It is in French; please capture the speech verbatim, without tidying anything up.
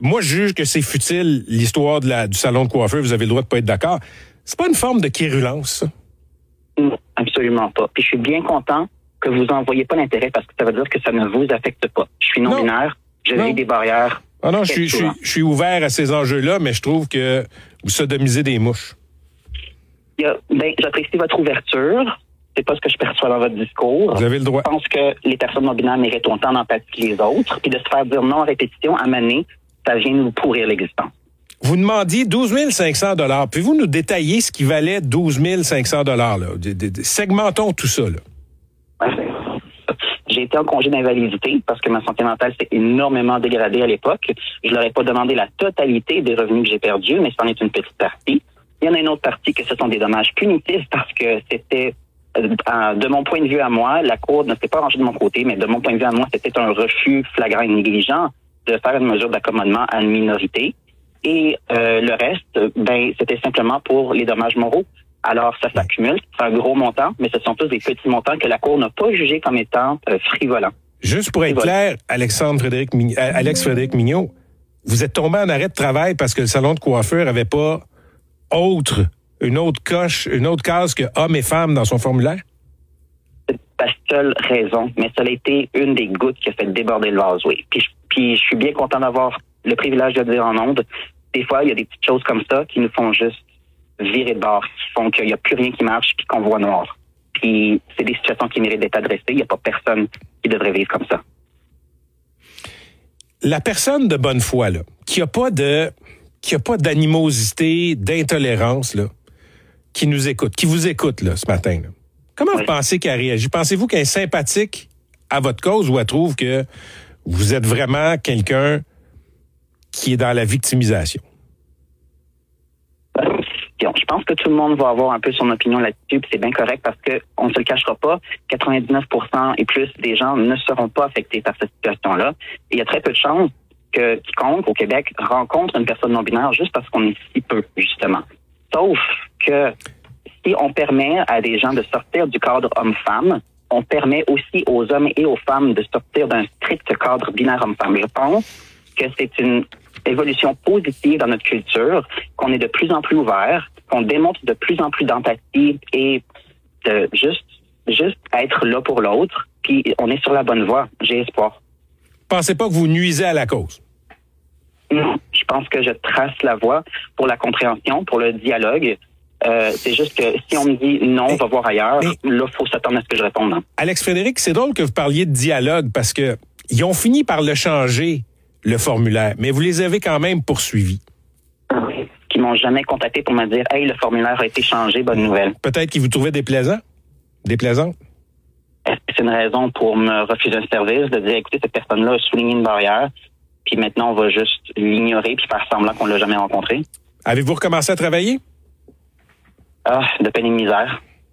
moi, je juge que c'est futile, l'histoire de la, du salon de coiffeur. Vous avez le droit de pas être d'accord. C'est pas une forme de quérulence, ça? Non, absolument pas. Puis je suis bien content que vous n'en voyez pas l'intérêt parce que ça veut dire que ça ne vous affecte pas. Je suis non-binaire, je vis des barrières. Ah non, je suis, je, suis, je suis ouvert à ces enjeux-là, mais je trouve que vous sodomisez des mouches. Il y a, ben, j'apprécie votre ouverture. C'est pas ce que je perçois dans votre discours. Vous avez le droit. Je pense que les personnes non-binaires méritent autant d'empathie que les autres. Puis de se faire dire non à répétition, à mener, ça vient nous pourrir l'existence. Vous demandiez douze mille cinq cents dollars. Pouvez-vous nous détailler ce qui valait douze mille cinq cents dollars? Segmentons tout ça. Là. J'ai été en congé d'invalidité parce que ma santé mentale s'est énormément dégradée à l'époque. Je leur ai pas demandé la totalité des revenus que j'ai perdus, mais c'en est une petite partie. Il y en a une autre partie que ce sont des dommages punitifs parce que c'était, euh, de mon point de vue à moi, la Cour ne s'est pas rangée de mon côté, mais de mon point de vue à moi, c'était un refus flagrant et négligent de faire une mesure d'accommodement à une minorité. Et euh, le reste, ben, c'était simplement pour les dommages moraux. Alors, ça s'accumule, c'est un gros montant, mais ce sont tous des petits montants que la Cour n'a pas jugés comme étant euh, frivolants. Juste pour être Frivolant. clair, Alexandre Frédéric Mig- Alex Frédéric Mignot, vous êtes tombé en arrêt de travail parce que le salon de coiffeur avait pas autre, une autre coche, une autre case que hommes et femmes dans son formulaire? C'est la seule raison, mais ça a été une des gouttes qui a fait déborder le vase, oui. Puis, puis je suis bien content d'avoir le privilège de dire en ondes. Des fois, il y a des petites choses comme ça qui nous font juste virer de bord, qui font qu'il n'y a plus rien qui marche puis qu'on voit noir. Puis c'est des situations qui méritent d'être adressées. Il n'y a pas personne qui devrait vivre comme ça. La personne de bonne foi, là, qui a pas de, qui a pas d'animosité, d'intolérance, là, qui nous écoute, qui vous écoute, là, ce matin, là. Comment oui. vous pensez qu'elle réagit? Pensez-vous qu'elle est sympathique à votre cause ou elle trouve que vous êtes vraiment quelqu'un qui est dans la victimisation? Je pense que tout le monde va avoir un peu son opinion là-dessus, puis c'est bien correct parce que on se le cachera pas, quatre-vingt-dix-neuf pour cent et plus des gens ne seront pas affectés par cette situation-là. Et il y a très peu de chances que quiconque au Québec rencontre une personne non-binaire juste parce qu'on est si peu, justement. Sauf que si on permet à des gens de sortir du cadre homme-femme, on permet aussi aux hommes et aux femmes de sortir d'un strict cadre binaire homme-femme. Je pense que c'est une évolution positive dans notre culture, qu'on est de plus en plus ouvert, qu'on démontre de plus en plus d'empathie et de juste, juste être là pour l'autre. Puis on est sur la bonne voie. J'ai espoir. Pensez pas que vous nuisez à la cause? Non, je pense que je trace la voie pour la compréhension, pour le dialogue. Euh, c'est juste que si on me dit non, on va voir ailleurs, mais, là, il faut s'attendre à ce que je réponde. Hein. Alex Frédéric, c'est drôle que vous parliez de dialogue parce que ils ont fini par le changer, le formulaire, mais vous les avez quand même poursuivis. Qui m'ont jamais contacté pour me dire « Hey, le formulaire a été changé, bonne nouvelle. » Peut-être qu'ils vous trouvaient déplaisant? Déplaisant? Est-ce que c'est une raison pour me refuser un service, de dire « Écoutez, cette personne-là a souligné une barrière, puis maintenant on va juste l'ignorer puis faire semblant qu'on l'a jamais rencontré. » Avez-vous recommencé à travailler? Ah, de peine et de misère.